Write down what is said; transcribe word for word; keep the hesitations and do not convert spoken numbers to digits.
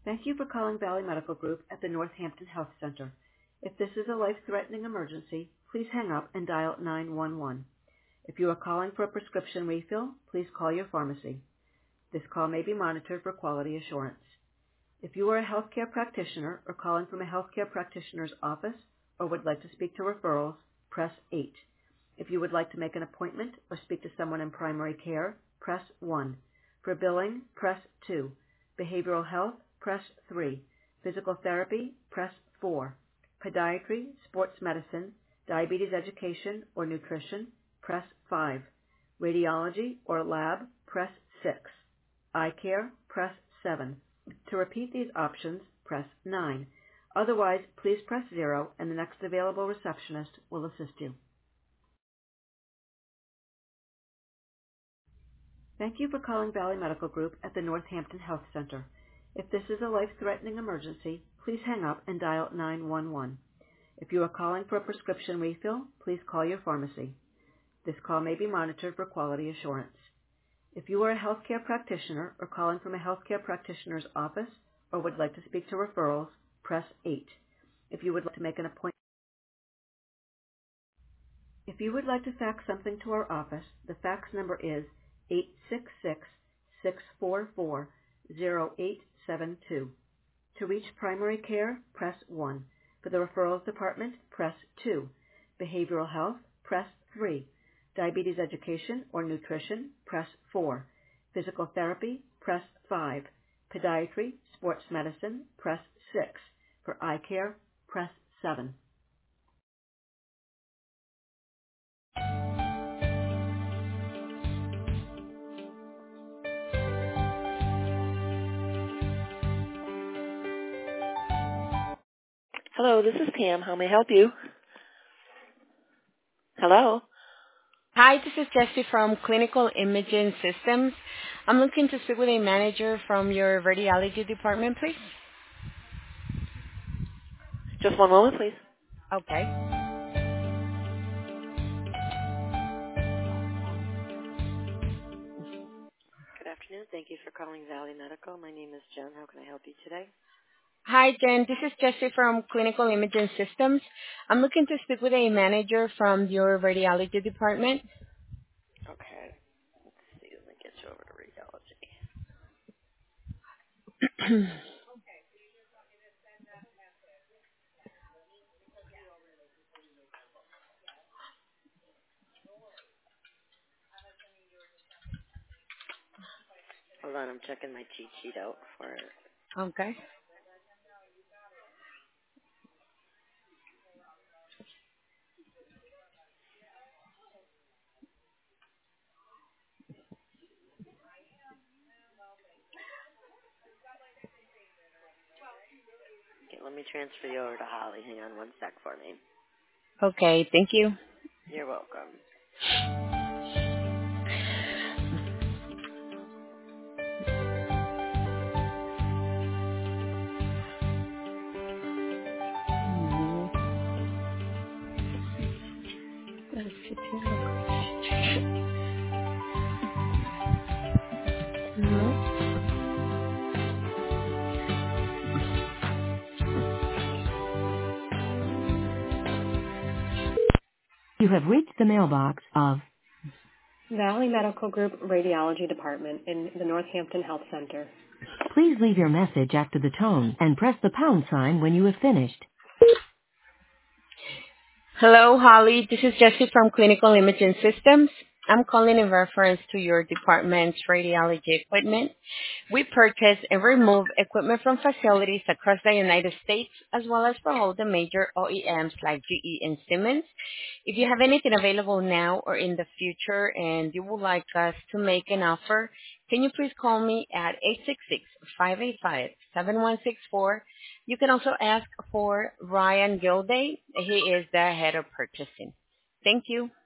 Thank you for calling Valley Medical Group at the Northampton Health Center. If this is a life-threatening emergency, please hang up and dial nine one one. If you are calling for a prescription refill, please call your pharmacy. This call may be monitored for quality assurance. If you are a healthcare practitioner or calling from a healthcare practitioner's office or would like to speak to referrals, press eight. If you would like to make an appointment or speak to someone in primary care, press one. For billing, press two. Behavioral health, press three. Physical therapy, press four. Podiatry, sports medicine, diabetes education or nutrition, press five. Radiology or lab, press six. Eye care, press seven. To repeat these options, press nine. Otherwise, please press zero and the next available receptionist will assist you. Thank you for calling Valley Medical Group at the Northampton Health Center. If this is a life-threatening emergency, please hang up and dial nine one one. If you are calling for a prescription refill, please call your pharmacy. This call may be monitored for quality assurance. If you are a healthcare practitioner or calling from a healthcare practitioner's office or would like to speak to referrals, press eight. If you would like to make an appointment, if you would like to fax something to our office, the fax number is eight six six, six four four, zero eight seven two. To reach primary care, press one. For the referrals department, press two. Behavioral health, press three. Diabetes education or nutrition, press four. Physical therapy, press five. Podiatry, sports medicine, press six. For eye care, press seven. Hello, this is Pam. How may I help you? Hello? Hi, this is Jessie from Clinical Imaging Systems. I'm looking to speak with a manager from your radiology department, please. Just one moment, please. Okay. Good afternoon. Thank you for calling Valley Medical. My name is Jen. How can I help you today? Hi, Jen. This is Jessie from Clinical Imaging Systems. I'm looking to speak with a manager from your radiology department. Okay. Let's see. Let me get you over to radiology. Hold on. I'm checking my cheat sheet out for it. Okay. Okay, let me transfer you over to Holly. Hang on one sec for me. Okay, thank you. You're welcome. Mhm. Mhm. You have reached the mailbox of Valley Medical Group Radiology Department in the Northampton Health Center. Please leave your message after the tone and press the pound sign when you have finished. Hello, Holly. This is Jessie from Clinical Imaging Systems. I'm calling in reference to your department's radiology equipment. We purchase and remove equipment from facilities across the United States, as well as for all the major O E Ms like G E and Siemens. If you have anything available now or in the future and you would like us to make an offer, can you please call me at eight six six, five eight five, seven one six four. You can also ask for Ryan Gilday. He is the head of purchasing. Thank you.